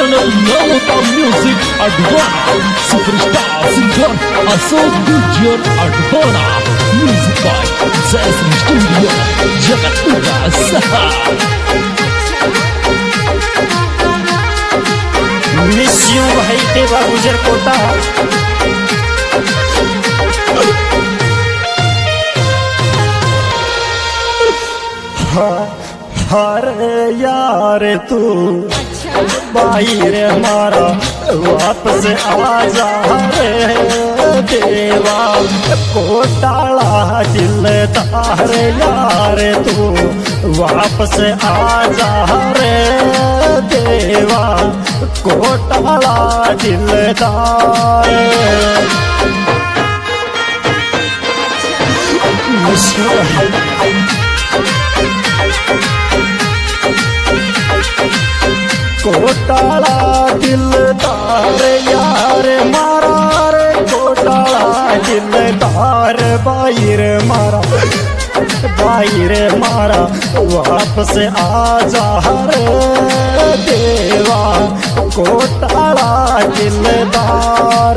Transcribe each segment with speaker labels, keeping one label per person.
Speaker 1: channel Lalata Music Advana. Superstar singer Ashok Gujjar Advana. Music by Jason Studio Jagatpura Saha.
Speaker 2: Miss you भाई देवा गुजर quota. हरे यार तू बाहर मारा वापस आ जा रे देवा कोटाला दिल तार यार तू वापस आ जा रे देवा कोटाला दिलदार। कोटाला दिलदार यार मारा रे कोटाला दिलदार बाहर मारा वापस आ जा रे देवा कोटाला दिलदार।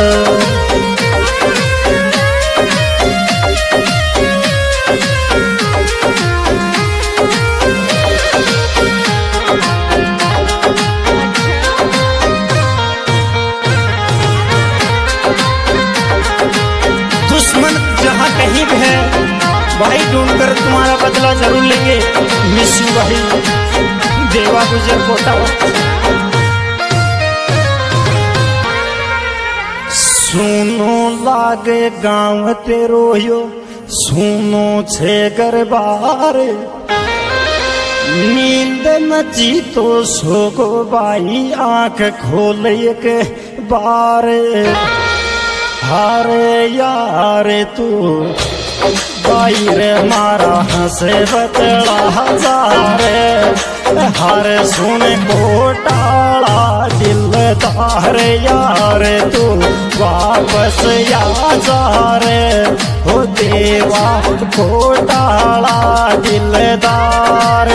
Speaker 2: दुश्मन जहाँ कहीं भी है भाई ढूंढकर तुम्हारा बदला जरूर लेंगे। मिस यू भाई देवा गुजर कोटा। सुनो लागे गाँव तेरो यो सुनो छे गरबार नींद नची तो सोगो बाई आंख खोल एक बार। हारे यार तू बाहर मारा हंसे बतला हजारे हर सुन कोटाला दिलदार यार तू वापस आ जा रे हो देवा कोटाला दिलदार।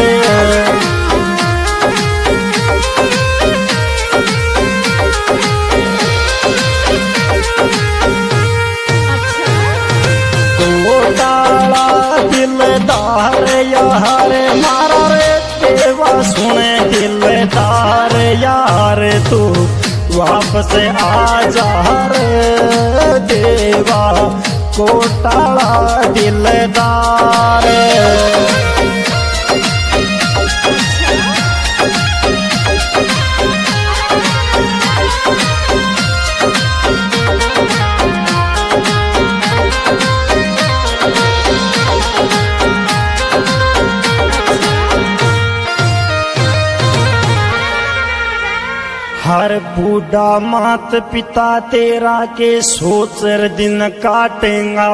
Speaker 2: दिलदार यार मारा रे देवा सुने दिलदार यार तू वापस आ जा रे देवा कोटाला दिलदार। हर बूढ़ा मात पिता तेरा के सोचर दिन काटेगा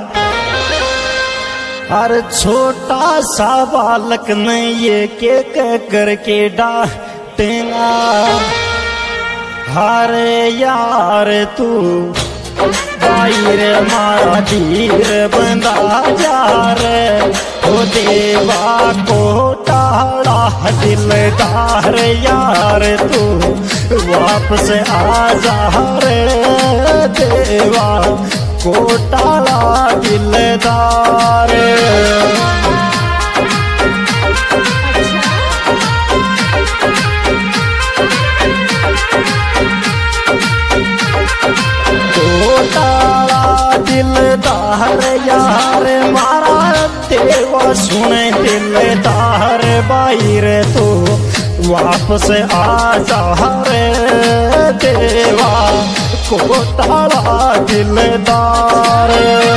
Speaker 2: हर छोटा सा बालक ने ये के करके डांटेगा। हरे यार तू बाहर मारा धीर बंदा जा रे हो देवा कोटाला दिलदार यार तू वापस आ जा रे देवा कोटाला दिलदार। कोटाला दिलदार यार मारा देवा सुने दिलदार बाहर तू वापस आ जा रे देवा कोटाला दिलदार।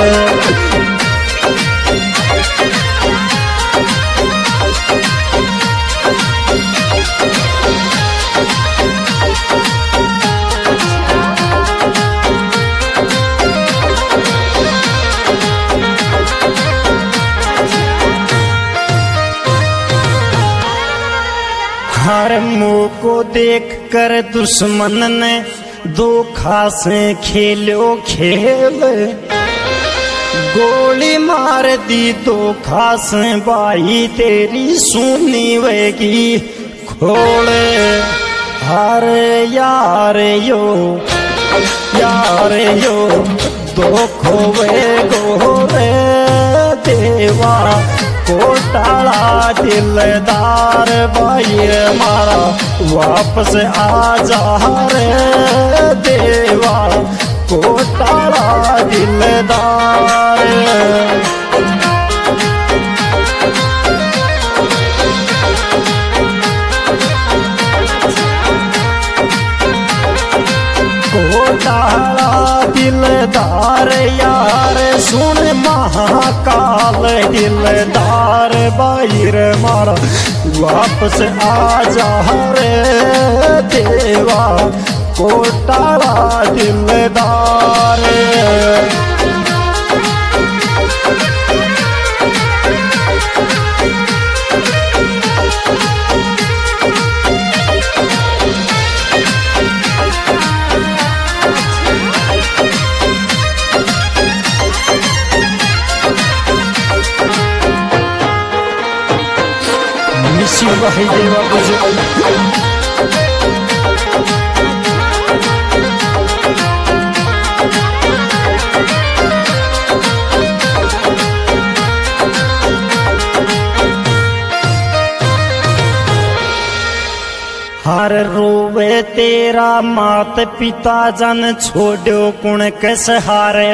Speaker 2: हर मुंह को देख कर दुश्मन ने धोखा से खेलो खेल गोली मार दी धोखा से बाई तेरी सुनी वेगी खोले। अरे यार यो दुखो वे गोरे देवा कोटाला दिलदार भाई मारा वापस आ जा रे देवा कोटाला दिलदार कोटाला दिलदार यार सुन महाकाल दिलदार बाहिर मारा वापस आ जा रे देवा कोटाला दिलदार शिव भाई देवा हर रोवे तेरा मात पिता जन छोड़ो कुण के सहारे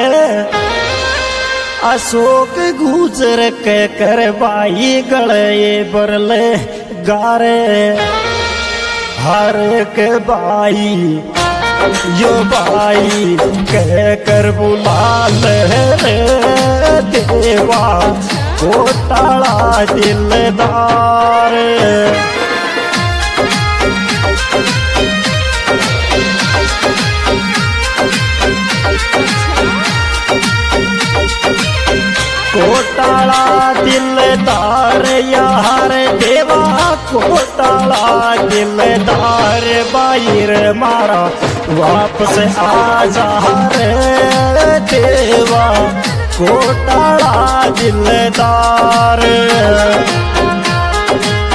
Speaker 2: अशोक गुजर के करवाई गले बरले गारे हर के बाई यो बाई कह कर बुला ले देवा कोटाला दिलदार कोटाला दिलदार यार देवा कोटाला दिलदार बाहिर मारा वापस आ जा रे देवा कोटाला दिलदार